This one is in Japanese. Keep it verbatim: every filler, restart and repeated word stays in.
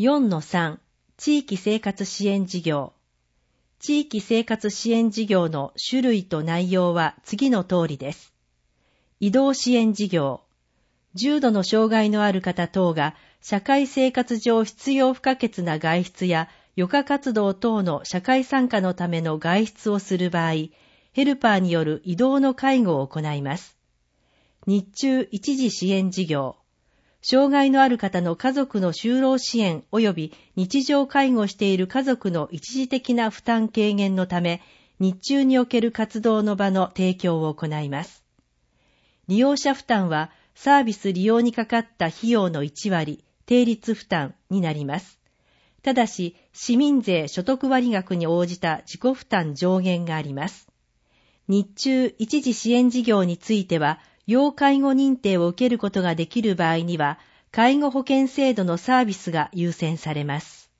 よんのさん、地域生活支援事業。地域生活支援事業の種類と内容は次の通りです。移動支援事業。重度の障害のある方等が社会生活上必要不可欠な外出や余暇活動等の社会参加のための外出をする場合、ヘルパーによる移動の介護を行います。日中一時支援事業。障害のある方の家族の就労支援及び日常介護している家族の一時的な負担軽減のため、日中における活動の場の提供を行います。利用者負担は、サービス利用にかかった費用のいちわり、定率負担になります。ただし、市民税所得割額に応じた自己負担上限があります。日中一時支援事業については、要介護認定を受けることができる場合には、介護保険制度のサービスが優先されます。